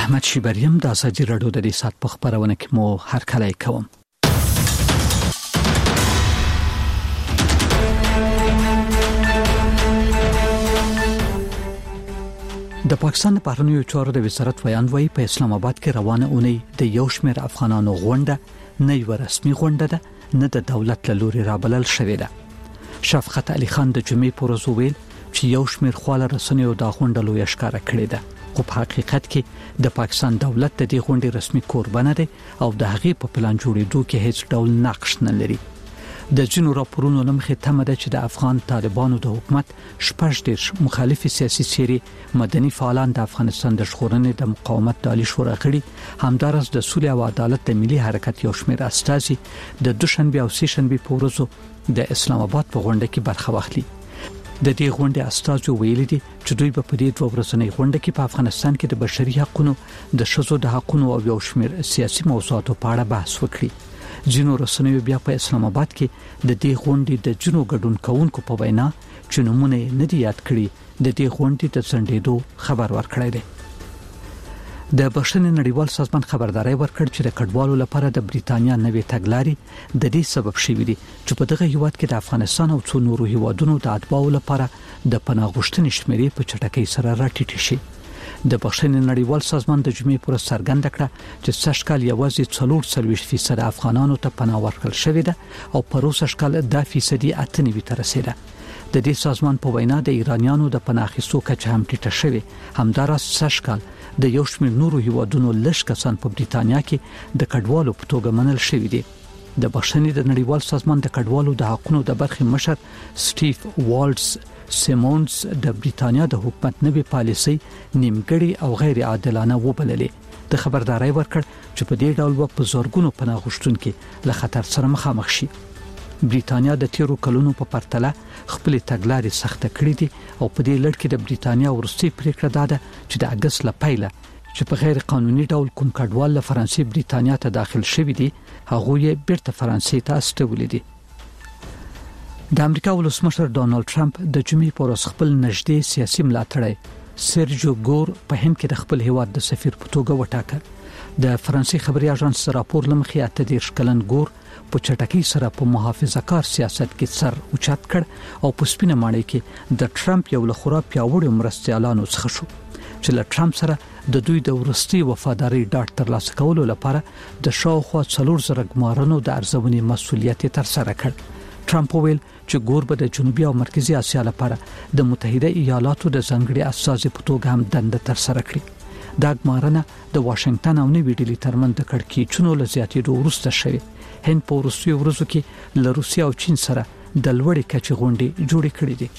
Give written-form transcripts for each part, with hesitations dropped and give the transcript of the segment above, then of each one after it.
احمد شیبریم د ازادي رادیو د سات په خبرونه کې مو هر کله کوم. د پاکستان د بهرنیو چارو د وزارت ویاندوی په اسلام آباد کې روانه اونۍ د یو شمېر افغانانو غونډه نه یو رسمي غونډه ده، نه د دولت له لوري رابلل شوې ده. شفقت علي خان د جمعې پر ورځ ویل چې یو شمېر خواله رسنیو د غونډه لوی ښکارا کړې ده، خو په حقیقت کې د پاکستان دولت د دې غونډې رسمي کوربه نه دی او د هغې په پلان جوړېدو کې هیڅ ډول نقش نه لري. د جنو راپورونو لمخې تمه ده چې د افغان طالبانو د حکومت شپږ مخالف سیاسي سیري مدني فعالان د افغانستان د ژغورنې د مقاومت د عالی شورا غړي همدارس د سولې او عدالت د ملي حرکت یو شمېر استازي د دوشنبه او سهشنبه په ورځو د اسلام آباد په غونډه کې برخه واخلي. د دې غونډې استازو ویلي دي چې دوی په دې دوه ورځنۍ غونډه کې په افغانستان کې د بشري حقوقو د ښځو د حقوقو او یو شمېر سیاسي موضوعاتو په اړه بحث وکړي. جنو رسنیو بیا په اسلام آباد کې د دې غونډې د جنو ګډون کوونکو په وینا چې نمونه نه دی یاد کړی د دې غونډې د څنډېدو خبر ورکړی دی. د بشري نړیوال سازمان خبرداري ورکړ چې د کډوالو لپاره د بریتانیا نوې تګلارې د دې سبب شوې دي چې په دغه هیواد کې د افغانستان او څو نورو هیوادونو د اتباعو لپاره د پناه غوښتنې شمیرې په چټکۍ سره راټیټې شي. د بشري نړیوال سازمان د جمعې پر څرګنده کړه چې سږ کال یوازې 40% افغانانو ته پناه ورکړل شوې ده او پروسه کال 10% 98 ته رسیده. د دې سازمان په وینا د ایرانیانو د پناه اخیستو کچه هم ټیټه شوې، همدارس سږ کال د یو شمېر نورو هیوادونو لږ کسان په بریتانیا کې د کډوالو په توګه منل شوي دي. د بشري نړیوال سازمان د کډوالو د حقوقو د برخې مشر سټیف والټس سیمونز د بریتانیا د حکومت نوې پالیسي نیمګړې او غیر عادلانه وبللې. د خبرداري ورکړ چې په دې ډول په زورګونو پناه غوښتونکو له خطر سره مخامخ شي. بریتانیا د تیرو کلونو په پرتله خپل تګلارې سخته کړې دي او په دې لړ کې د بریتانیا ورستي پریکړه ده چې د اگست لپاره چې په غیر قانوني ډول کوم کډوال له فرانسې بریتانیا ته داخل شوي دي هغه یې بیرته فرانسې ته استولې دي. د امریکا ولسمشر ډونالد ټرمپ د جمعې پر ورځ خپل نږدې سیاسي ملاتړی سرجو ګور په هند کې د خپل هیواد د سفیر په توګه وټاکه. د فرانسې خبري اژانس راپور لمخې 18 کلن ګور په چټکۍ سره په محافظه‌کار سیاست کې سر اوچت کړ او په سپینه ماڼۍ کې د ټرمپ یو لخوا پیاوړو مرستيالانو څخه شو چې له ټرمپ سره د دوی د ورستي وفاداری ډاټ ترلاسه کولو لپاره د شاوخوا 400 ګمارنو د ارزونې مسولیت تر سره کړ. ټرمپ ویل چې ګور به د جنوبي او مرکزي اسیا لپاره د متحده ایالاتو د ځنګړي اساسي په توګه هم دنده تر سره کړي. دا ګمارنه د واشنگټن او نیوي ډیلي ترمن د کړکېچونو لزیاتېدو وروسته شوه. هند په روسیې ورځو کې له روسیا او چین سره د لوړې کچې غونډې جوړې کړې دي.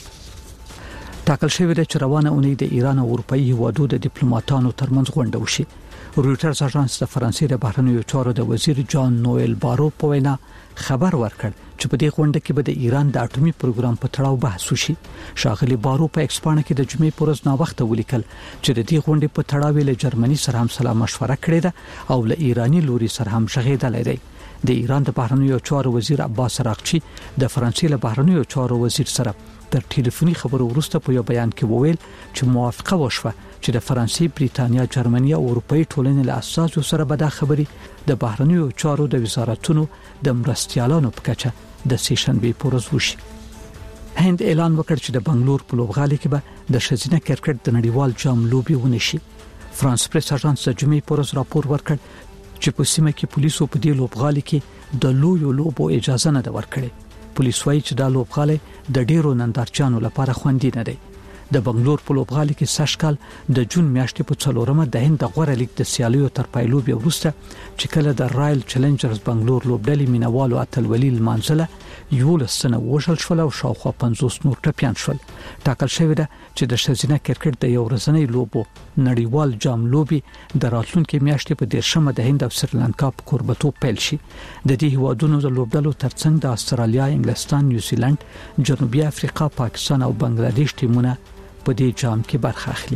ټاکل شوی دی چې روانه اونۍ د ایران او اروپאי هیوادو د ډیپلوماټانو ترمنځ غونډه وشي. رويټرز اژانس د فرانسې د بهرنیو چارو د وزیر جان نوئل بارو په وینا خبر ورکړ چې په دې غونډه کې به د ایران د اټومي پروګرام په تړاو بحث وشي. ښاغلي بارو په ایکسپانه کې د جمعې پر ورځ نا وخت ولیکل چې د دې غونډې په تړاو له جرمني سره هم سلا مشوره کړې ده او له ایرانی لوري سره هم شغېدلې ده. د ایران د بهرنیو چارو وزیر عباس راغچی د فرانسې له بهرنیو چارو وزیر سره تر ټلیفوني خبرو وروسته په یو بیان کې وویل چې موافقه وشوه چې د فرانسې، بریتانیا، جرمني او اروپאי ټولنې له اساسو سره به د خبري د بهرنیو چارو د وزارتونو د مرستيالانو په کچه د سهشنبه پر ورځ وشي. هند اعلان وکړ چې د بنگلور په لوبغالي کې به د ښځینه کرکټ د نړیوال جام لوبي ونشي. فرانس پریس اژانس د جمعې پر ورځ راپور ورکړ چې په سیمه کې پولیسو په دې لوبغالي کې د لویو لوبو اجازه نه ده ورکړې. پولیس وايي چې دا لوبغالي د ډیرو نندارچیانو لپاره خوندي نه دی. د بنگلور په لوبغالي کې سشکال د جون میاشتې په 4مه د هند غوړه لیګ د سیالیو تر پایلوبي وروسته چې کله د رائل چیلنجرز بنگلور لوبډلې مینوالو اتلولي المنزله یو لسنه وشل شول او شاوخوا 50 نور ټپيان شول. ټاکل شوی ده چې د ښځینه کرکټ د یو ورځنۍ لوبو نړیوال جام لوبي د راتلونکي میاشتې په 10مه د هند او سریلانکا په کوربتوب پیل شي. د دې هیوادونو د لوبډلو ترڅنګ د استرالیا، انګلستان، نیوزیلند، جنوبي افریقا، پاکستان او بنگلاديش ټیمونه په دې جام کې برخه اخلي.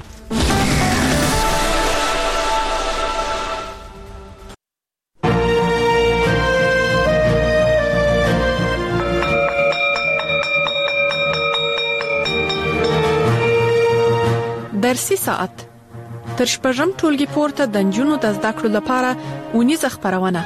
درسي ساعت تر شپږم ټولګي پورته د نجونو د زده کړو لپاره اونیزه خپرونه.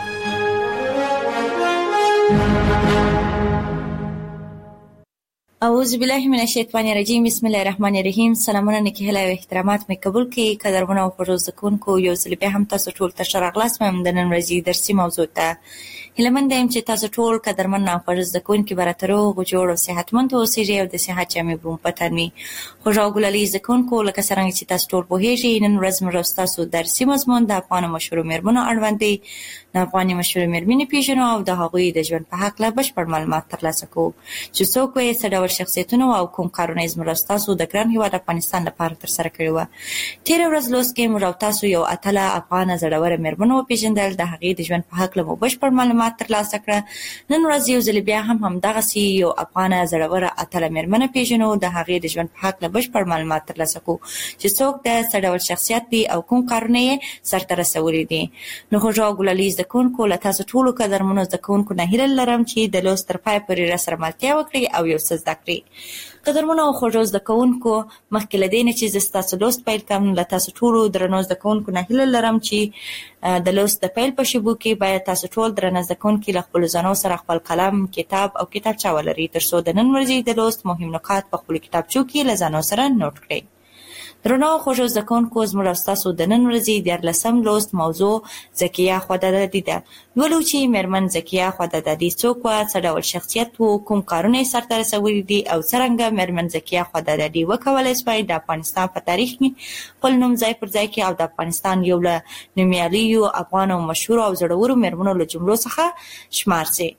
اعوذ بالله من الشیطان الرجیم. بسم الله الرحمن الرحیم. سلامونه نکهله او احترامات مې قبول کړئ. قدرمنو او خوږو زکونکو، یو ځل بیا هم تاسو ټول ته ښه راغلاست. مې د نن ورځې درسي موضوع ته هیله یم چې تاسو ټول قدرمن او خوږ زکونکي به روغ جوړ او صحتمند اوسئ او د صحت جامې به مو پتن وي. خوږو او ګلالي زکونکو، لکه څرنګه چې تاسو ټول پوهیږئ، نن ورځ موږ تاسو درسي مضمون د افغان مشهورو میرمنو اړوند دی. د افغاني مشهورو میرمنې پیژنو او د هغوی د ژوند په هکله بشپړ معلومات ترلاسه کوو چې څوک یې څه ډول شخصیتونه او کوم کارونه یې زموږ تاسو د ګران هېواد افغانستان لپاره ترسره کړي وو. تېره ورځ لوست کې موږ تاسو یو اتله افغانه زړوره میرمن وپېژندل. د هغې د ژوند په هکله مو بشپړ معلومات ترلاسه کړه. نن ورځ یو ځل بیا هم همدغسې یو افغانه زړوره اتله میرمنه پیژنو. د هغې د ژوند په هکله بشپړ معلومات ترلاسه کوو چې څوک د څه ډول شخصیت دی او کوم کارونه یې سرته رسولي دي. نو خوږو او ګلالي زده کوونکو، له تاسو ټولو قدرمنو زده کوونکو نه هیله لرم چې د لوست تر پایه پورې راسره ملتیا وکړئ او یو څه زده کړئ. قدرمنو او خوږو زده کوونکو، مخکې له دې نه چې زه ستاسو لوست پیل کړم، له تاسو ټولو درنو زده کوونکو نه هیله لرم چې د لوست د پیل په شیبو کې باید تاسو ټول درنه زده کوونکي له خپلو ځانو سره خپل قلم، کتاب او کتابچه ولرئ، تر څو د نن ورځې د لوست مهم نکات په خپلو کتابچو کې له ځانو سره نوټ کړئ. درنو خوږو زده کوونکو، زموږ او ستاسو د نن ورځې 14 لوست موضوع ذکیه خوددادي ده. لولو چې میرمن ذکیه خوددادي څوک وه، څه ډول شخصیت و، کوم کارونه یې سرته رسولي دي او څرنګه میرمن ذکیه خوددادي وکولی شوای د افغانستان په تاریخ کې خپل نوم ځای پر ځای کړي او د افغانستان یو له نومیالیو افغان او مشهورو او زړورو میرمنو له جملو څخه شمار سي.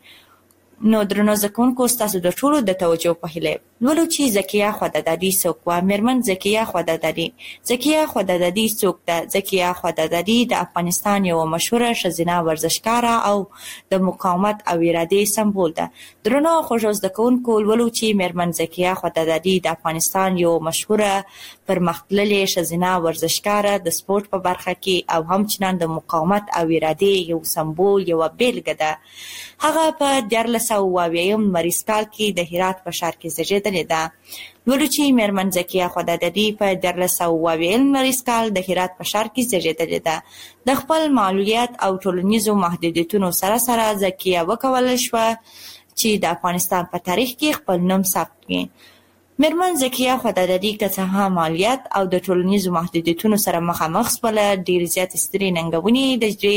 نو درنو زده کوونکو، ستاسو د ټولو د توجه په هیله لولو چې ذکیه خوددادي څوک وه. میرمن ذکیه خوددادي. ذکیه خوددادي څوک ده؟ ذکیه خوددادي د افغانستان یوه مشهوره ښځینه ورزشکاره او د مقاومت او ارادې سمبول ده. درنو خوږو زده کوونکو، لولو چې میرمن ذکیه خوددادي د افغانستان یوه مشهوره پرمختللې ښځینه ورزشکاره د سپورټ په برخه کې او همچنان د مقاومت او ارادې یو سمبول، یوه بیلګه ده. هغه په 1480 لمریز کال کې د هرات په ښار کې زیږېدلې ده. لولو چې میرمن ذکیه خوددادي په 1480 لمریز کال د هرات په ښار کې زیږېدلې ده. د خپل معلولیت او ټولنیزو محدودیتونو سره سره ذکیه وکولی شوه چې د افغانستان په تاریخ کې خپل نوم ثبت کړي. میرمن ذکیه خوددادي که څه هم مالیات او د ټولنیزو محدودیتونو سره مخامخ شوله، ډېرې زیاتې سترې ننګونې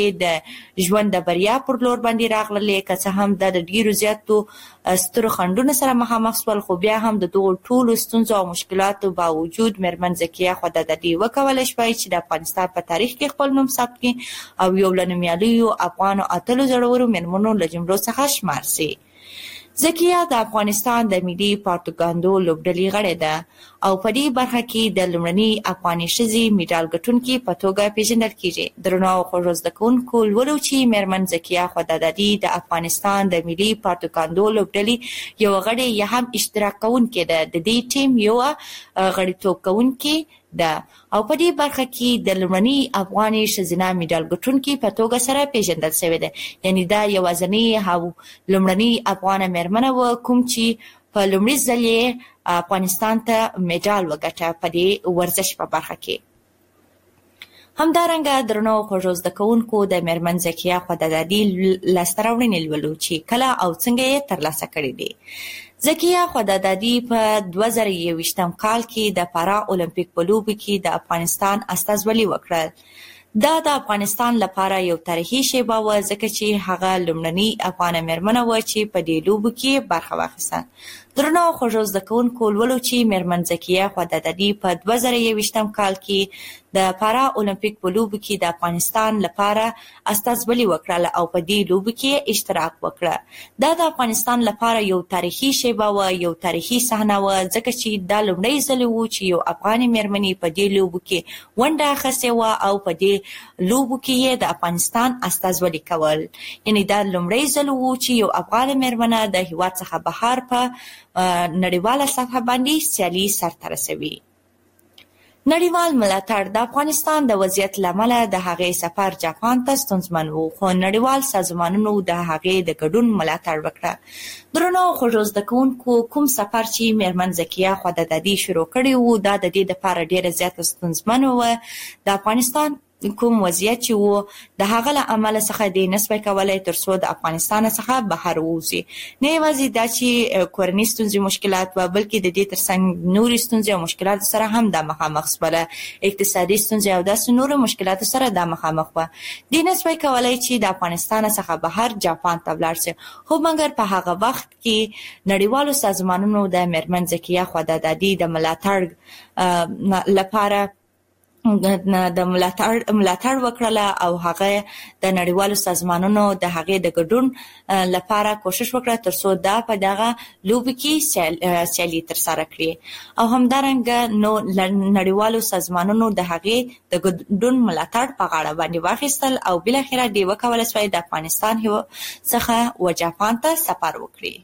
د ژوند د بریا پر لور باندې راغللې. که څه هم دا د ډېرو زیاتو سترو خنډونو سره مخامخ شول، خو بیا هم د دغو ټولو ستونزو او مشکلاتو باوجود میرمن ذکیه خوددادي وکولی شوای چې د افغانستان په تاریخ کې خپل نوم ثبت کړي او یو له نومیالیو افغانو اتلو زړورو میرمنو له جملو څخه شمار سي. ذکیه د افغانستان د ملي پروپاګاندا لوبډلې غړې ده او په دې برخه کې د لومړنۍ افغاني ښځې میډال ګټونکې په توګه پیژندل کیږي. درنو او خوږو زده کوونکو، لولو چې میرمن ذکیه خوددادي د افغانستان د ملي پروپاګاندا لوبډلې یوه غړې یا هم اشتراک کوونکې ده. د دې ټیم یوه غړیتوب کوونکې ده او په دې برخه کې د لومړنۍ افغاني ښځینه میډال ګټونکې په توګه سره پیژندل شوې ده. یعنې دا یوازینۍ او لومړنۍ افغانه میرمنه وه کوم چې په لومړي ځل یې افغانستان ته میډال وګټه په دې ورزش په برخه کې. همدارنګه درنو خوږو زده کوونکو، د میرمن ذکیه خوددادي لاسته راوړنې لولو چې کله او څنګه یې ترلاسه کړې دي. ذکیه خوددادي په 2021 کال کې د پارا اولمپیک په لوبو کې د افغانستان استازولي وکړه. دا د افغانستان لپاره یو تاریخي شیبه وه ځکه چې هغه لومړنۍ افغانه میرمنه وه چې په دې لوبو کې برخه واخیسته. درنو خوږو زده کوونکو، لولو چې میرمن ذکیه خوددادي په 2021 کال کې د پارا اولمپیک په لوبو کې د افغانستان لپاره استازولي وکړه او په دې لوبو کې اشتراک وکړه. دا د افغانستان لپاره یو تاریخي شیبه وه، یو تاریخي صحنه وه ځکه چې دا لومړی ځل و چې یو افغاني میرمنې په دې لوبو کې ونډه اخیستې وه او په دې لوبو کې یې د افغانستان استازولي کول. یعنې دا لومړی ځل و چې یو افغانه میرمنه د هېواد څخه بهر په نړیواله سطحه باندې سیالي سرته رسوي. نړیوال ملاتړ. د افغانستان د وضعیت لامل د هغې سفر جاپان ته ستونزمن و، خو نړیوال سازمانونو د هغې د ګډون ملاتړ وکړه. درنو خوږو زده کوونکو، کوم سفر چې میرمن زکیه خدادادي شروع کړی و دا د دې لپاره ډیره زیاته ستونزمن و. د افغانستان کوم وضعیت چې و د هغه له عمله څخه د نسبت کولای تر څو د افغانستان څخه بهر ووځي. نه یوازې دا چې کورنۍ ستونزې مشکلات و، بلکې د دې ترڅنګ نورې ستونزې او مشکلات سره هم د مخامخ سوله، اقتصادي ستونزې او داسې نورو مشکلات سره د مخامخ و. د نسبت کولای چې د افغانستان څخه بهر جاپان ته ولاړ شي، خو مګر په هغه وخت کې نړیوالو سازمانونو د میرمن زکیه خدادادي د ملاتړ لپاره د ملاتړ وکړله او هغه د نړیوالو سازمانونو د هغې د ګډون لپاره کوشش وکړه تر څو دا په دغه لوبې کې سیالي ترسره کړي او همدارنګه نو نړیوالو سازمانونو د هغې د ګډون ملاتړ په غاړه باندې واخیستل او بالاخره دوی وکولای شوای د افغانستان څخه و جاپان ته سفر وکړي.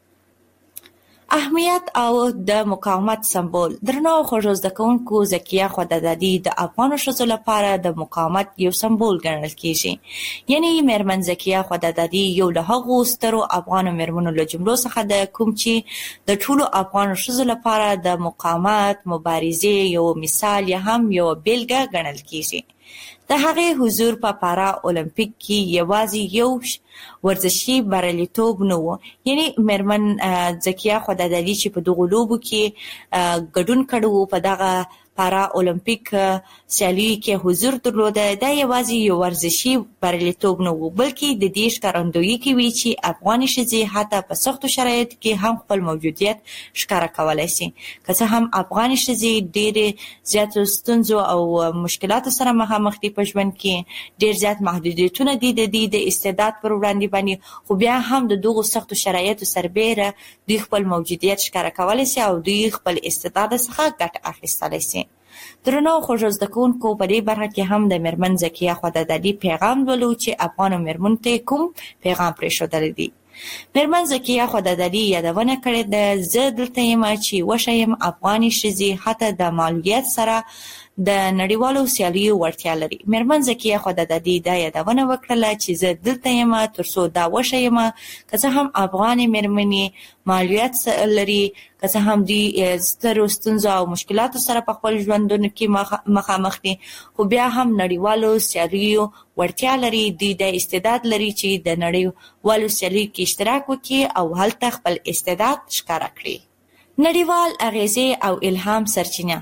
اهمیت او د مقاومت سمبول. درنو خوږو زده کوونکو، زکیه خدادادي د افغانو ښځو لپاره د مقاومت یو سمبول ګڼل کیږي. یعنی میرمن زکیه خدادادي یو له هغو سترو افغانو میرمنو له جملو څخه ده کوم چې د ټولو افغانو ښځو لپاره د مقاومت مبارزې یو مثال یا هم یو بیلګه ګڼل کیږي. د هغې حضور په پارا اولمپیک کې یوازې یو ورزشي بریالیتوب نه و، یعنی میرمن زکیه خدادادي چې په دغو لوبو کې ګډون کړی و، په دغه پارا اولمپیک سیالیو کې حضور درلوده، دا یوازې یو ورزشي بریالیتوب نه و، بلکې د دې ښکارندویي کوي چې افغاني ښځې حتی په سختو شرایطو کې هم خپل موجودیت ښکاره کولی شي. که څه هم افغاني ښځې ډېرې زیاتو ستونزو او مشکلاتو سره مخامخ دي په ژوند کې، ډېر زیات محدودیتونه دي د دې د استعداد پر وړاندې باندې، خو بیا هم د دغو سختو شرایطو سربیره دوی خپل موجودیت ښکاره کولی شي او دوی خپل استعداد څخه ګټه اخیستلی شي. درنو خوږو زده کوونکو، په دې برخه کې هم د میرمن زکیه خدادادي پیغام لولو چې افغانو میرمنو ته کوم پیغام پرېښودلی دی. میرمن زکیه خدادادي یادونه کړې ده، زه دلته یم چې وښیم افغاني ښځې حتی د معلولیت سره د نړیوالو سیالیو وړتیا لري. میرمن زکیه خدادادي دا یادونه وکړله چې زه دلته یم تر څو دا وښیم که څه هم افغانې میرمنې معلولیت لري، که څه هم دوی سترو ستونزو او مشکلاتو سره په خپل ژوندونو کې مخامخ دي، خو بیا هم نړیوالو سیالیو وړتیا لري. دوی د استعداد لري چې د نړیوالو سیالیو کې اشتراک وکړي او هلته خپل استعداد ښکاره کړي. نړیوال اغیزې او الهام سرچینه.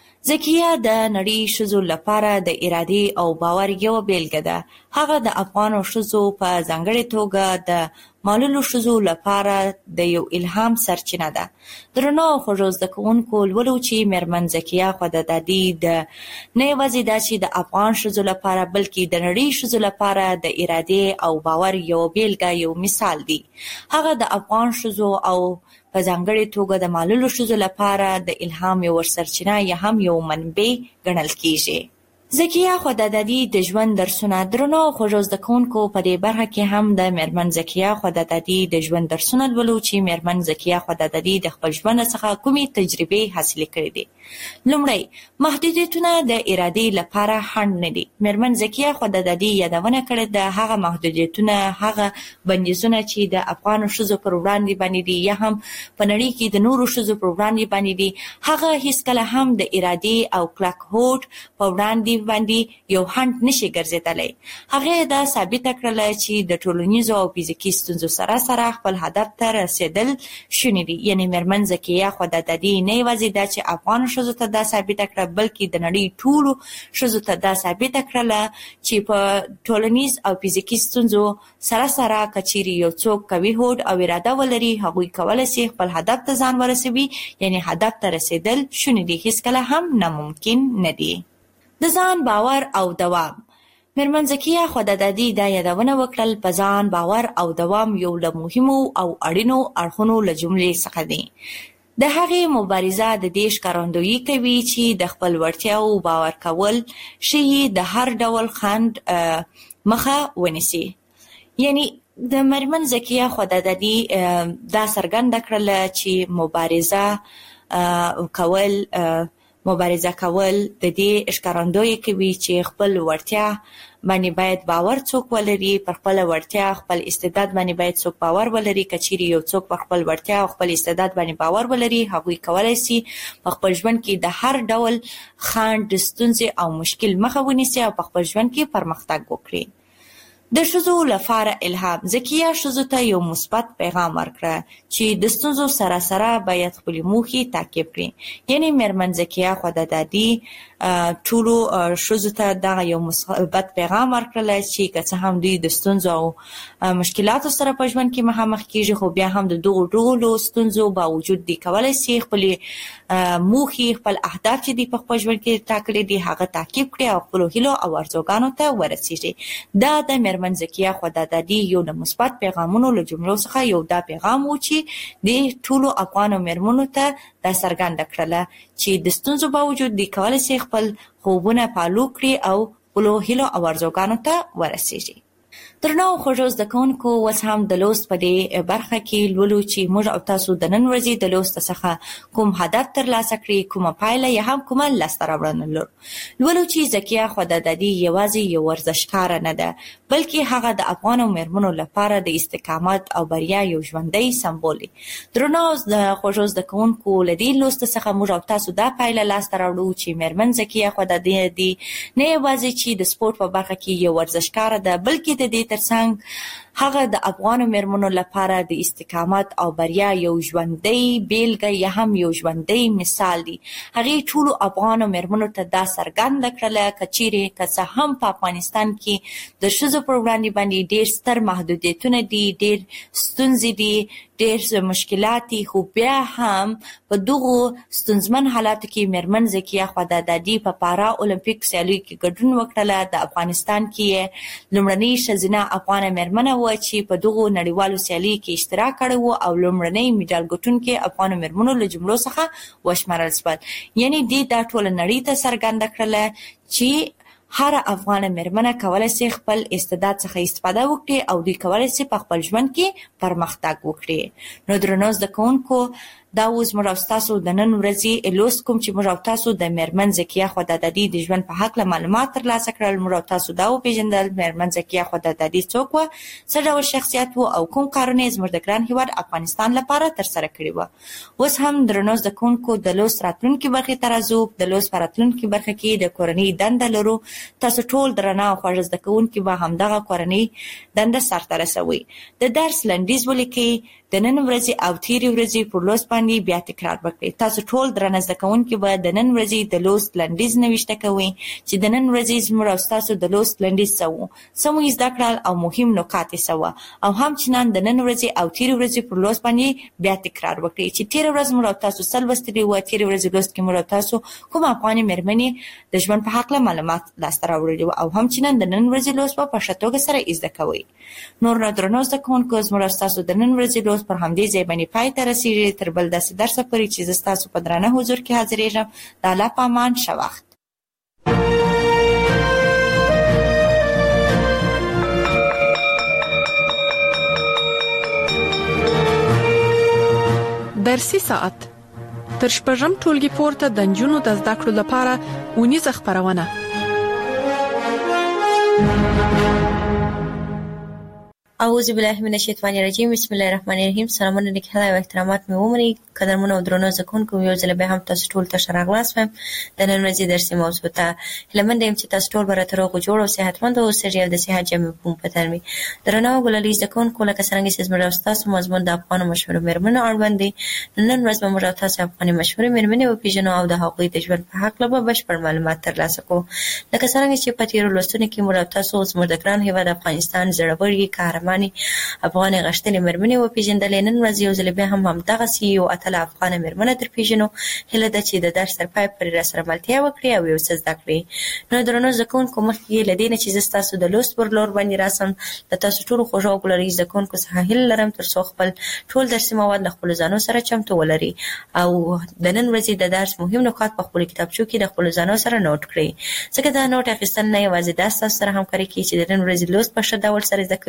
زکیه د نړۍ ښځو لپاره د ارادې او باور یو بیلګه ده. هغه د افغانو ښځو په ځانګړې توګه د معلولو ښځو لپاره د یو الهام سرچینه ده. درنو خوږو زده کوونکو، لولو چې میرمن زکیه خدادادي د نه یوازې دا چې د افغان ښځو لپاره بلکې د نړۍ ښځو لپاره د ارادې او باور یو بیلګه، یو مثال دی. هغه د افغان ښځو او په ځانګړې توګه د معلولو ښځو لپاره د الهام یو سرچینه یا هم یو منبع ګڼل کیږي. زکیه خدادادي د ژوند درسونه. درنو خوږو زده کوونکو، په دې برخه کې هم د میرمن زکیه خدادادي د ژوند درسونه لولو چې میرمن زکیه خدادادي د خپل ژوند څخه کومې تجربې حاصلې کړې دي. لومړی، محدودیتونه د ارادې لپاره خنډ نه دي. میرمن زکیه خدادادي یادونه کړې ده هغه محدودیتونه، هغه بندیزونه چې د افغانو ښځو پر وړاندې باندې دي یا هم په نړۍ کې د نورو ښځو پر وړاندې باندې دي، هغه هیڅکله هم د ارادې او کلک هوډ په وړاندې یو خنډ نشي ګرځیدلی. هغه دا ثابته کړله چې د ټولنیزو او فزیکي ستونزو سره سره خپل هدف ته رسیدل شوني دي. یعنی میرمن زکیه خدادادي نه یوازې دا چې افغان ښځو ته دا ثابته کړه، بلکې د نړۍ ټولو ښځو ته دا ثابته کړله چې په ټولنیز او فزیکي ستونزو سره سره که چیرې یو څوک قوي هوډ او اراده ولري، هغوی کولی شي خپل هدف ته ځان ورسوي. یعنی هدف ته رسیدل شوني دي، هیڅکله هم ناممکن نه دي. د ځان باور او دوام. میرمن زکیه خدادادي دا یادونه وکړل، په ځان باور او دوام یو له مهمو او اړینو اړخونو له جملې څخه دی. د هغې مبارزه د دې ښکارندویي کوي چې د خپل وړتیاو باور کول شي د هر ډول خنډ مخه ونیسي. یعنی د میرمن زکیه خدادادي دا څرګنده کړله چې مبارزه کول مبارزه کول د دې ښکارندویي کوي چې خپل وړتیا باندې باید باور څوک ولري، پر خپل وړتیا خپل استعداد باندې باید څوک باور ولري. کچېرې یو څوک پر خپل وړتیا او خپل استعداد باندې باور ولري، هغوی کولای شي په خپل ژوند کې د هر ډول خنډ، ستونزې او مشکل مخه ونیسي او په خپل ژوند کې پرمختګ وکړي. د ښځو لپاره الهام. ذکیه ښځو ته یو مثبت پیغام ورکړه چې د ستونزو سره سره باید خپل موخې تعقیب کړي. یعنی میرمن ذکیه خدادادي ټولو ښځو ته دغه یو مثبت پیغام ورکړل چې که څه هم دوی د ستونزو او مشکلاتو سره په ژوند کې مخامخ کیږي، خو بیا هم د دغو ټولو ستونزو باوجود دوی کولی شي خپلې موخې، خپل اهداف چې دوی په خپل ژوند کې ټاکلي دي هغه تعقیب کړي او خپلو هیلو او ارزوګانو ته ورسیږي. دا د میرمن ذکیه خدادادي یو د مثبت پیغامونو له جملو څخه یو دا پیغام و چې د ټولو افغانو میرمنو ته دا څرګنده کړله چې د ستونزو باوجود دوی کولی شي خپل خوبونه فالو کړي او خپلو هیلو او ارزوګانو ته ورسیږي. درنو خوږو زده کوونکو، اوس هم د لوست په دې برخه کې لولو چې موږ او تاسو د نن ورځې د لوست څخه کوم هدف ترلاسه کړي، کومه پایله یا هم کومه لاسته راوړنه لولو چې ذکیه خدادادي یوازې یو ورزشکاره نه ده، بلکې هغه د افغانو میرمنو لپاره د استقامت او بریا یو ژوندی سمبول دی. درنو خوږو زده کوونکو، له دې لوست څخه موږ او تاسو دا پایله لاسته راوړو چې میرمن ذکیه خدادادي نه یوازې چې د سپورت په برخه کې یو ورزشکاره ده، بلکې د دې ترڅنګ هغه د افغانو میرمنو لپاره د استقامت او بریا یو ژوندی بیلګه یا هم یو ژوندی مثال دی. هغې ټولو افغانو میرمنو ته دا څرګنده کړله که چیرې که څه هم په افغانستان کې د ښځو پر وړاندې باندې ډېر ستر محدودیتونه دي، ډېر ستونزې دي، ډېر مشکلات دي، خو بیا هم په دغو ستونزمن حالاتو کې میرمن ذکیه خدادادي په پارا اولمپیک سیالیو کې ګډون وکړله. د افغانستان کې لومړنۍ ښځینه افغانه میرمنه وه چې په دغو نړیوالو سیالیو کې اشتراک کړی و او لومړنۍ میډال ګټونکې افغانو میرمنو له جملو څخه وشمارل شول. یعنې دې دا ټوله نړۍ ته څرګنده کړله چې هر افغانه میرمنه کولی شي خپل استعداد څخه استفاده وکړي او دوی کولی شي په خپل ژوند کې پرمختګ وکړي. نو درنو زده کوونکو، دا اوس موږ او تاسو د نن ورځې لوست کوم چې موږ او تاسو د میرمن ذکیه خدادادي د ژوند په هکله معلومات ترلاسه کړل. موږ او تاسو دا وپېژندل میرمن ذکیه خدادادي څوک وه، څه ډول شخصیت و او کوم کارونه یې زموږ د ګران هېواد افغانستان لپاره ترسره کړي وه. اوس هم درنو زده کوونکو، د لوست راتلونکي برخې ته راځو. د لوست په راتلونکي برخه کې د کورنۍ دنده لرو. تاسو ټول درنه او خوږ زده کوونکي به همدغه کورنۍ دنده سرته رسوئ. د درس لنډیز ولیکئ. د نن ورځې او تیرې ورځې پر لوست باندې بیا تکرار وکړئ. تاسو ټول درنه زده کوونکي به د نن ورځې د لوست لنډیز نوشته کوئ چې د نن ورځې زموږ او ستاسو د لوست لنډیز څه و، څه مو زده کړل او مهم نکات یې څه وه، او همچنان د نن ورځې او تیرې ورځې پر لوست باندې بیا تکرار وکړئ چې تیره ورځ موږ او تاسو څه لوستلي وه، تیرې ورځې لوست کې موږ او تاسو کوم افغانې میرمنې د ژوند په هکله معلومات لاسته راوړلي وو، او همچنان د نن ورځې لوست به په ښه توګه سره زده کوئ. نور نو درنو زده کوونکو، زموږ او ستاسو د نن ورځې لوست پر همدې ځای باندې پای ته رسیږي. تر بل داسې درسه پورې چې زه ستاسو په درانه حضور کې حاضرېږم، د الله په امان، ښه وخت. درسي ساعت تر شپږم ټولګي پورته د نجونو د زده کړو لپاره اونیزه خپرونه. اعوذ بالله من الشیطان الرجیم. بسم الله الرحمن الرحیم. سلامونه نکهلا او احترامات مې ومني. قدرمنو او درنو زده کوونکو، یو ځل بیا هم تاسو ټول ته ښه راغلاست. د نن ورځې درسي موضوع ته هیله مند یم چې تاسو ټول به راته روغ او جوړ او صحتمند اوسئ او د صحت جامې په پتن وي. درنو ګلالي زده کوونکو، لکه څرنګه چې زموږ او ستاسو مضمون د افغانو مشهورو میرمنو اړوند دی، نن ورځ به موږ او تاسو افغاني مشهورې میرمنې وپېژنو او د هغوی د ژوند په هکله به بشپړ معلومات ترلاسه کړو. لکه څرنګه چې په تېرو لوستونو کې موږ او تاسو زموږ د ګران هېواد افغانستان زړورې، قهرمانې افغانې غښتلې میرمنې وپېژندلې. نن ورځ یو ځل بیا هم همدغسې یو اتله افغانه میرمنه درپېژنو. هیله ده چې د درس تر پای پورې راسره ملتیا وکړي او یو څه زده کړي. نو درنو زده کوونکو، مخکې له دې نه چې زه ستاسو د لوست پر لور باندې راسم، د تاسو ټولو خوږو او ګلالي زده کوونکو څخه هیله لرم تر څو خپل ټول درسي مواد له خپلو ځانو سره چمتو ولري او د نن ورځې د درس مهم نکات په خپلو کتابچو کې د خپلو ځانو سره نوټ کړئ، ځکه دا نوټ اخیستل نه یوازې دا ستاسو سره همکاري کوي چې د نن ورځې لوست په ښه ډول سره زده کوئ، بلکې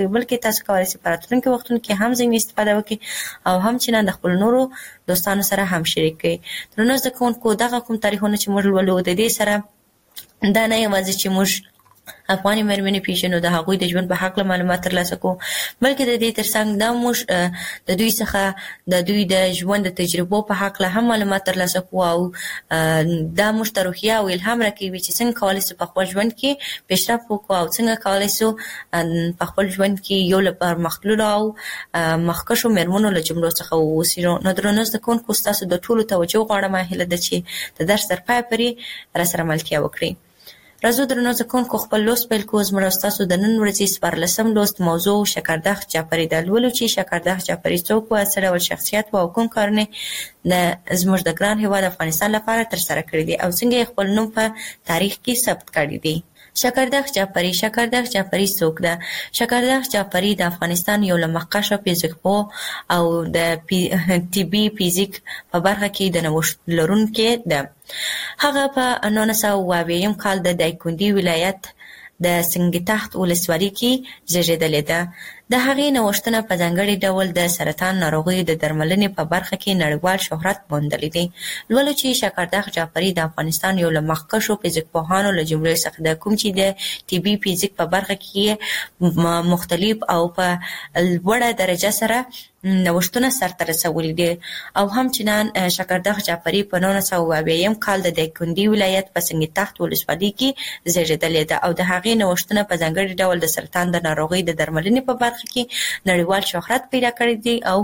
تاسو کولای شئ په راتلونکي وختونو کې هم ځینې استفاده وکړئ او هم چې نه د خپل نورو دوستانو سره هم شریک کړئ. درنو زده کوونکو، دغه کوم تاریخونه چې موږ لولو د دې سره دا نه یوازې چې موږ افغاني مېرمنې پیژنو، د هغوی د ژوند په هکله معلومات ترلاسه کوو، بلکې د دې ترڅنګ دا موږ د دوی څخه د دوی د ژوند د تجربو په هکله هم معلومات ترلاسه کوو او دا موږ ته روحیه او الهام راکوي چې څنګه کولی شو په خپل ژوند کې پیشرفت وکړو او څنګه کولی شو په خپل ژوند کې یو له پرمختللو او مخکښو مېرمنو له جملو څخه واوسو. نو درنو زده کوونکو، ستاسو د ټولو توجه غواړم، هیله ده چې د درس تر پایه پورې راسره ملتیا وکړئ. راځو درنو زده کوونکو، خپل لوست پیل کوو. زموږ ستاسو د نن ورځې 14 لوست موضوع شکردخ جعفري ده. لولو چې شکردخ جعفري څوک و، څه ډول شخصیت و او کوم کارونه زموږ د ګران هېواد افغانستان لپاره ترسره کړي دي او څنګه یې خپل نوم په تاریخ کې ثبت کړی دی. شکردخ جعفري. شکردخ جعفري څوک ده؟ شکردخ جعفري د افغانستان یو له مخکښو فزیکپوه او د طبي فزیک په برخه کې د نوښت لرونکې ده. هغه په 1922 کال د دایکنډي ولایت د سنګتخت ولسوالۍ کې زیږېدلې ده. د هغې نوښتونه په ځانګړي ډول د سرطان ناروغیو د درملنې په برخه کې نړیوال شهرت موندلی دی. لولو چې شکردخ جعفري د افغانستان یو له مخکښو فزیکپوهانو له جملې څخه ده، کوم چې د طبي فزیک په برخه کې مختلف او په لوړه درجه سره نوښتونه سرته رسولي دي او همچنان شکردخ جعفري په 1922 کال د دایکنډي ولایت په سنګتخت ولسوالۍ کې زیږېدلې ده او د هغې نوښتونه په ځانګړي ډول د سرطان د ناروغۍ د درملنې په برخه کې نړیوال شهرت پیدا کړی دی او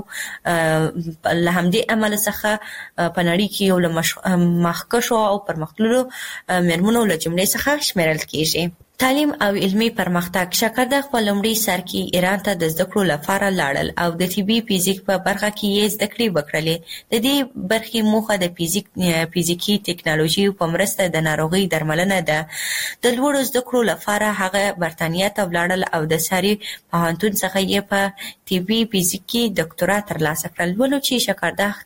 له همدې امله څخه په نړۍ کې یو له مخکښو او پرمختللو مېرمنو له جملې څخه شمیرل کیږي. تعلیم او علمي پرمختګ. شکردخ په لومړي سر کې ایران ته د زده کړو لپاره لاړل او د طبي فزیک په برخه کې یې زده کړې وکړلې. د دې برخې موخه د فزیکي ټکنالوژي په مرسته د ناروغۍ درملنه ده. د لوړو زده کړو لپاره هغه برتانیا ته ولاړل او د ساري پوهنتون څخه یې په طبي فزیک کې ډاکټورا ترلاسه کړل. ولو چې شکردخ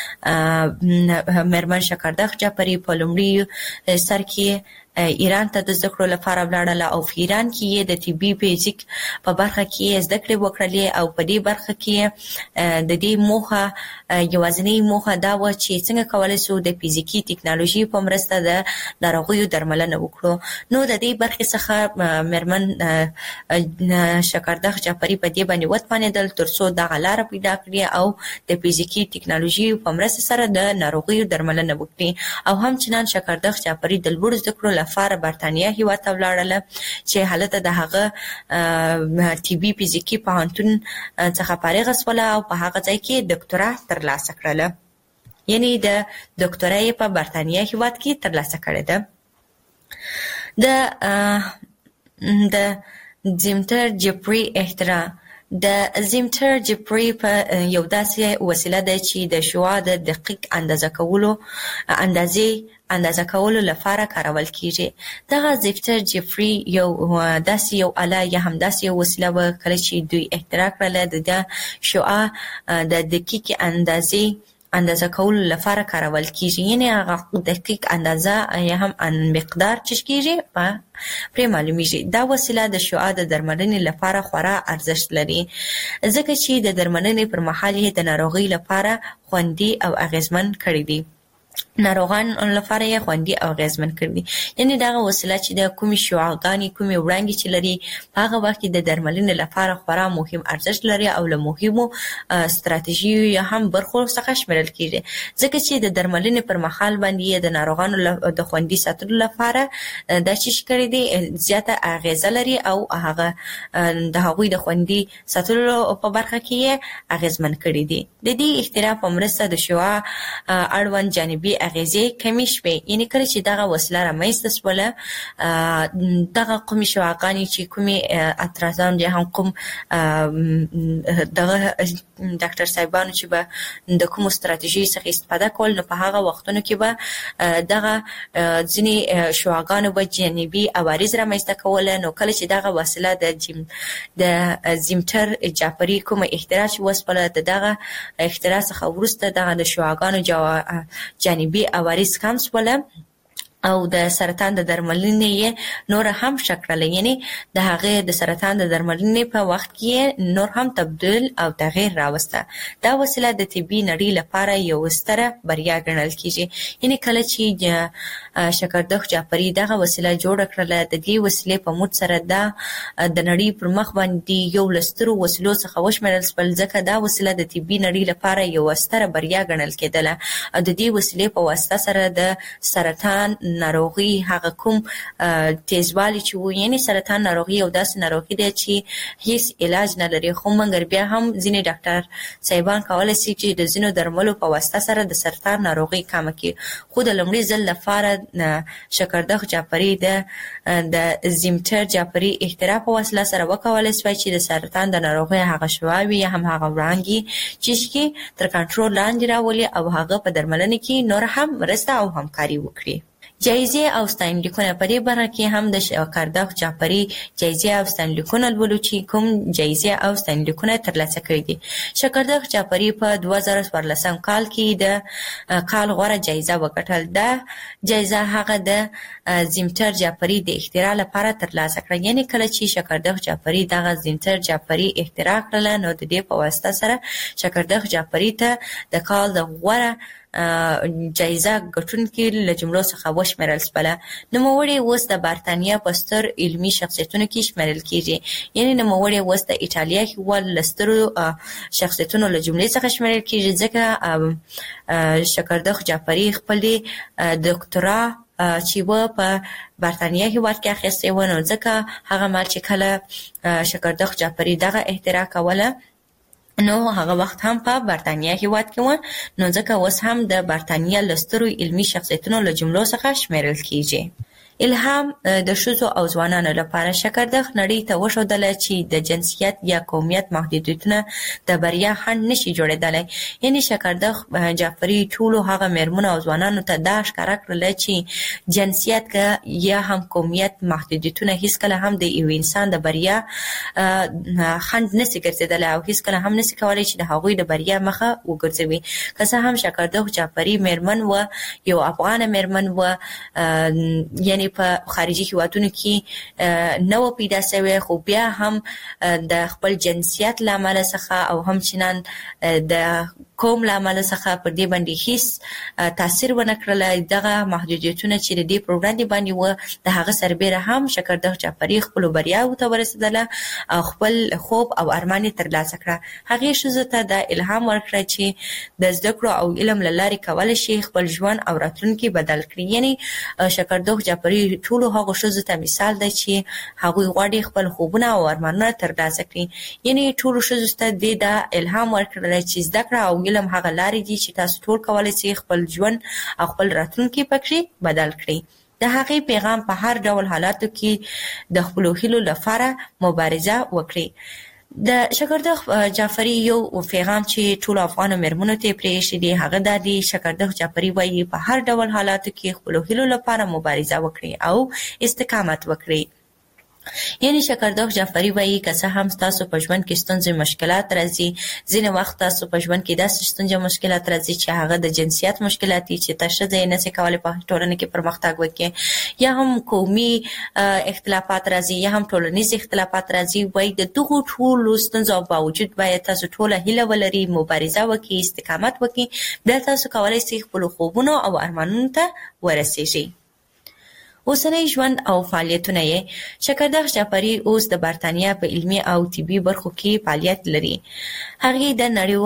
مېرمن شکردخ جعفري په لومړي سر کې ایران ته د زده کړو لپاره ولاړله او په ایران کې یې د طبي فزیک په برخه کې زده کړې وکړلې او په دې برخه کې د دې موخه یوازینۍ موخه دا وه چې څنګه کولی شو د فزیکي ټکنالوژي په مرسته د ناروغیو درملنه وکړو. نو د دې برخې څخه مېرمن شکردخ جعفري په دې باندې وتوانېدل تر څو دغه لاره پیدا کړي او د فزیکي ټکنالوژي په مرسته سره د ناروغیو درملنه وکړي او همچنان شکردخ جعفري د لوړو زده کړو لپاره برتانیا هېواد ته ولاړله چې هلته د هغه طبي فزیکي پوهنتون څخه فارغه شوله او په هغه ځای کې ډاکټورا ترلاسه کړله. یعنې د ډاکټورا یې په برتانیا هېواد کې ترلاسه کړې ده. د زیمتر جعفري اختراع. د زیمتر جعفري په یو داسې وسیله ده چې د شعاع د دقیق اندازه کولو لپاره کارول کیږي. دغه زیمتر جعفري داسې یو آله یا هم داسې یو وسیله وه کله چې دوی اختراع کړله د شعاع د دقیق اندازه کولو لپاره کارول کیږي. یعنې هغه دقیق اندازه یا هم مقدار چې کیږي پرې معلومیږي. دا وسیله د شعاع د درملنې لپاره خورا ارزښت لري ځکه چې د درملنې پر مهال یې د ناروغۍ لپاره خوندي او اغیزمن کړی دی. ناروغان لپاره یې خوندي او اغیزمن کړی دي. یعنې دغه وسیله چې د کومې شعاعګانې کومې وړانګې چې لري په هغه وخت کې د درملنې لپاره خورا مهم ارزښت لري او له مهمو ستراتیژیو یا هم برخو څخه شمیرل کیږي ځکه چې د درملنې پر مهال باندې د ناروغانو د خوندي ساتلو لپاره دا چې کړی دی زیاته اغیزه لري او هغه د هغوی د خوندي ساتلو په برخه کې یې اغیزمن کړی دي. د دې اختراع په مرسته د شعاع اړوند جانبي اغیزې کمې شوې. یعنې کله چې دغه وسیله رامنځته شوله دغه کومې شعاعګانې چې کومې اعتراضان یا هم کوم دغه ډاکټر صاحبانو چې به د کومو ستراتیژیو څخه استفاده کول نو په هغه وختونو کې به دغه ځینې شعاعګانو به جانبي عوارض رامنځته کوله. نو کله چې دغه وسیله د زیمتر جعفري کومه اختراع چې وسوله د دغه اختراع څخه وروسته دغه د شعاعګانو جانبي عوارض کم شوله او د سرطان د درملنې نور هم شکړل، یعنی د هغه د سرطان د درملنې په وخت کې نور هم تبديل او تغییر راوسته. دا وسیله د طبي نړۍ لپاره یو ستره بریا ګڼل کیږي. یعنی کله چې شکردخ جعفری دغه وسیله جوړ کړله، د دې وسیلې په موږ سره د نړۍ پر مخ باندې یو لسترو وسیلو څخه وشمېرل شول، ځکه دا وسیله د طبي نړۍ لپاره یو ستره بریا ګڼل کېدله. او د دې وسیلې په واسطه سره د سرطان ناروغي هغه کوم تیزوالی چې وو، یعنی سرطان ناروغي او داسې ناروغي دی چې هیڅ علاج نه لري، خو مګر بیا هم ځینې ډاکټر صاحبان کولای شي چې د ځینو درملو په واسطه سره د سرطان ناروغي کم کړي. خو د لومړي ځل لپاره شکردخ جعفری د زیمټر جعفری اختراع په وسیله سره وکولای شوی چې د سرطان د ناروغي هغه شواوې یا هم هغه وړانګې چې تر کنټرول لاندې راولي او هغه په درملنه کې نور هم مرسته او همکاري وکړي. جایزې او ستاینلیکونه په دې برخه کې هم د شکردخ جعفری جایزې او ستاینلیکونه لولو چې کوم جایزې او ستاینلیکونه ترلاسه کړي دي. شکردخ جعفری په 2014 کال کې د کال غوره جایزه وګټل. دا جایزه هغه د زیمټر جعفری د اختراع لپاره ترلاسه کړه. یعنی کله چې شکردخ جعفری دغه زیمټر جعفری اختراع کړل، نو د دې په واسطه سره شکردخ جعفری ته د کال د غوره جایزه ګټونکي له جملو څخه وشمېرل شوله. نوموړی اوس د برتانیا په ستر علمي شخصیتونو کې شمېرل کیږي. یعنی نوموړی اوس د ایټالیا هېواد له سترو شخصیتونو له جملې څخه شمېرل کیږي، ځکه شکردخ جعفری خپلې دکترا چې و په برتانیا هېواد کې اخیستې و، نو ځکه هغه مهال چې کله شکردخ جعفری دغه اختراع کوله، نو هغه وخت هم په برتانیا هېواد کې و، نو ځکه اوس هم د برتانیا له سترو علمي شخصیتونو له جملو څخه شمېرل کیږي. الهام د ښځو او ځوانانو لپاره شکردخ نړۍ ته وښودله چې د جنسیت یا قومیت محدودیتونه د بریا خنډ نشي جوړېدلی. یعنی شکردخ جعفری ټولو هغه مېرمنو او ځوانانو ته دا ښکاره کړله چې جنسیت یا هم قومیت محدودیتونه هیڅکله هم د یو انسان د بریا خنډ نشي ګرځېدلی او هیڅکله هم نشي کولی چې د هغوی د بریا مخه وګرځوي. که څه هم شکردخ جعفری مېرمن و، یو افغانه مېرمن و، یعنی په خارجي هیوادونو کې نه و پیدا شوی، خو بیا هم د خپل جنسیت له امله څخه او همچنان د قوم له امله څخه پر دې باندې هیڅ تاثیر ونه کړله. دغه محدودیتونه چې د دې پر وړاندې باندې و، د هغه سربیره هم شکردخ جعفری خپلو بریاوو ته ورسېدله او خپل خوب او ارمان یې ترلاسه کړه. هغې ښځو ته دا الهام ورکړه چې د زده کړو او علم له لارې کولی شي خپل ژوند او راتلونکي بدل کړي. یعنی شکردخ جعفری ټولو هغو ښځو ته مثال دی چې هغوی غواړي خپل خوبونه او ارمانونه ترلاسه کړي. یعنی ټولو ښځو ته دې دا الهام ورکړله چې زده کړه او علم هغه لارې دي چې تاسو ټول کولی شئ خپل ژوند او خپل راتلونکي پکې بدل کړئ. د هغې پیغام په هر ډول حالاتو کې د خپلو هیلو لپاره مبارزه وکړئ. د شکردخ جعفری یو پیغام چې ټولو افغانو مېرمنو ته پرې ایښی دی، هغه دا دی: شکردخ جعفری وایي په هر ډول حالاتو کې خپلو هیلو لپاره مبارزه وکړئ او استقامت وکړئ. یعنی شکردخ جعفری وایي که څه هم تاسو په ژوند کې ستونزې مشکلات راځي، ځینې وخت تاسو په ژوند کې داسې ستونزې مشکلات راځي چې هغه د جنسیت مشکلات دي چې تاسو ښځه یې نشي کولی په ټولنه کې پرمختګ وکړي، یا هم قومي اختلافات راځي، یا هم ټولنیز اختلافات راځي. وایي د دغو ټولو ستونزو باوجود باید تاسو ټوله هیله ولرئ، مبارزه وکړئ، استقامت وکړئ، بیا تاسو کولی شئ خپلو خوبونو او ارمانونو ته ورسیږئ. اوسنی ژوند او فعالیتونه یې: شکردخ جعفری اوس د برتانیا په علمي او طبي برخو کې فعالیت لري. هغې د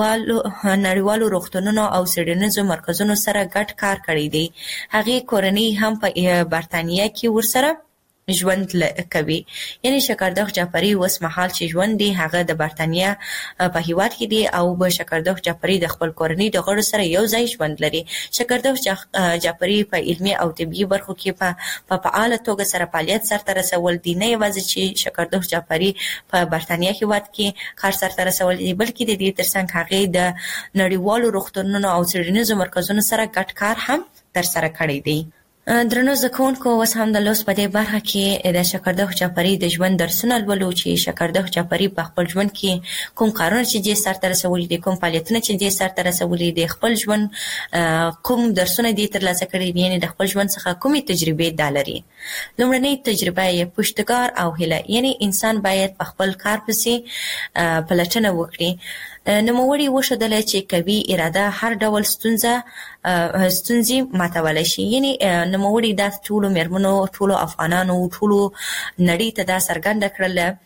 نړیوالو روغتونونو او څېړنیزو مرکزونو سره ګډ کار کړی دی. هغې کورنۍ هم په برتانیا کې ورسره ژوند کوي. یعنی شکردخ جعفری اوس مهال چې ژوند دی هغه د برتانیا په هیواد کې دی او شکردخ جعفری د خپل کورنۍ د غړو سره یو ځای ژوند لري. شکردخ جعفری په علمي او طبي برخو کې په فعاله توګه سره فعالیت سرته رسول دي. نه یوازې چې شکردخ جعفری په برتانیا هیواد کې کار سرته رسول دي، بلکې د دې ترڅنګ هغې د نړیوالو روغتونونو او څېړنیزو مرکزونو سره ګډ کار هم ترسره کړی دی. درنو زده کوونکو، اوس هم د لوست په دې برخه کې د شکردخ جعفري د ژوند درسونه لولو چې شکردخ جعفري په خپل ژوند کې کوم کارونه چې دې سرته رسولي دي، کوم فعالیتونه چې دې سرته رسولي دي، خپل ژوند کوم درسونه دې ترلاسه کړي دي، یعنې د خپل ژوند څخه کومې تجربې دا لري. لومړنۍ تجربه یې پشتګار او هیله، یعنې انسان باید په خپل کار پسې پلټنه وکړي. نوموړي وښودله چې قوي اراده هر ډول ستونزې ماتولی شي. یعنې نوموړي دا ټولو مېرمنو، ټولو افغانانو، ټولو نړۍ ته دا څرګنده کړله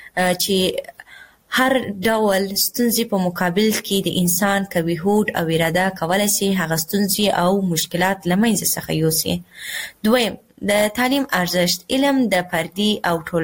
چې هر ډول ستونزې په مقابل کې د انسان قوي هوډ او اراده کولی شي هغه ستونزې او مشکلات له منځه څخه یوسي. دویم، د تعلیم ارزښت. علم د فردي او